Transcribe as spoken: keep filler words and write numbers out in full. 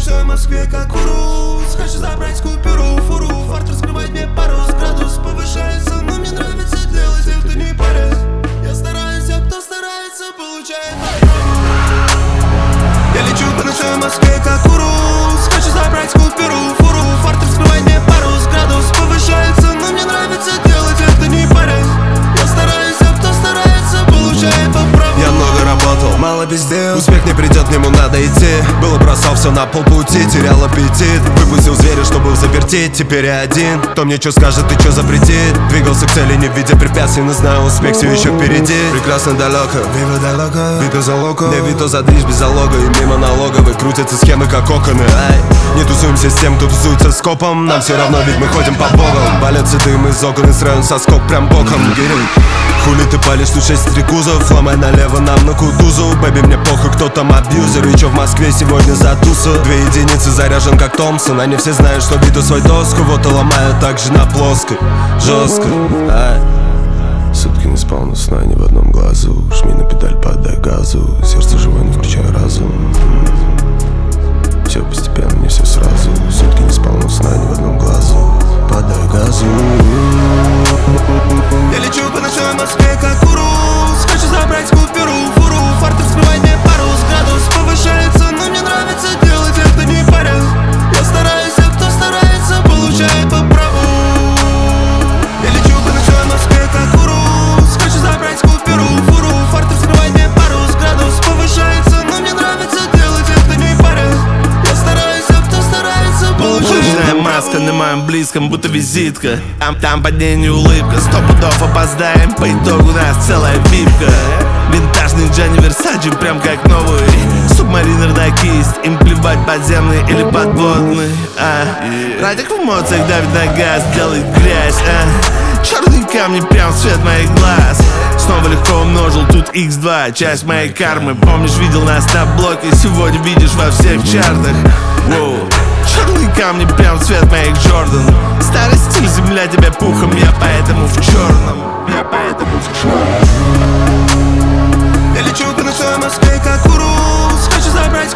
ночной Москве как урус. Хочу забрать купюру, фуру, фарт раскрывать мне парус. Градус повышается, но мне нравится делать это не парясь. Я стараюсь, а кто старается, получает. Я лечу по ночной Москве как урус. Хочу забрать купюру, фуру, фарт раскрывать мне парус. Градус повышается, но мне нравится делать это не парясь. Я стараюсь, а кто старается, получает по праву. Я много работал, мало пиздел. Успех не придет, к нему надо идти. Было бросал все на полпути, терял аппетит. Выпустил зверя, чтобы запертить. Теперь я один, кто мне что скажет и что запретит. Двигался к цели, не видя препятствий, но знаю, успех все еще впереди. Прекрасно далеко, вива далеко, Вито за локо, не Вито за движ без залога. И мимо налоговой крутятся схемы как оконы. Ай, не тусуемся с тем, кто тусуется с копом. Нам все равно, ведь мы ходим по богам. Валятся дым из окон и сразу соскок прям боком. Хули ты палишь, тут шесть стрекузов. Ломай налево нам на кутузу. Бэби, мне похуй, кто там абьюзер. И чё в Москве сегодня за туса? Две единицы заряжен как Томпсон. Они все знают, что биту свой доску. Вот и ломают так же на плоской. Жестко, ай. Сутки не спал, но сна ни в одном глазу. Жми на педаль, подай газу. Сердце живое, не включай разум. Все постепенно, не все сразу. Сутки не спал, но сна ни в одном глазу. Подай газу. Я лечу по ночной Москве как урус. Хочу забрать купюру, фуру, фарт раскрывать мне парус. Градус повышается, но мне нравится делать это не парясь. Я стараюсь, а кто старается, получает по праву. Я лечу по ночной Москве как урус. Хочу забрать купюру, фуру, фарт раскрывать мне парус. Градус повышается, но мне нравится делать это не парясь. Я стараюсь, а кто старается, получает. Лыжная маска на моем близком, будто визитка. Там, там под ней не улыбка. Сто пудов опоздаем, по итогу нас целая випка. Винтажный Джанни Версачи, прям как новый. Субмаринер на кисть, им плевать подземный или подводный. а. Радик в эмоциях давит на газ, делает грязь. а. Черные камни прям в цвет моих глаз. Снова легко умножил, тут икс два, часть моей кармы. Помнишь, видел нас на блоке, сегодня видишь во всех чартах. Воу. Черные камни прям в цвет моих Джордан. Старый стиль, земля тебя пухом, я поэтому в черном. Я поэтому в черном. Я лечу по ночной Москве как урус. Хочу забрать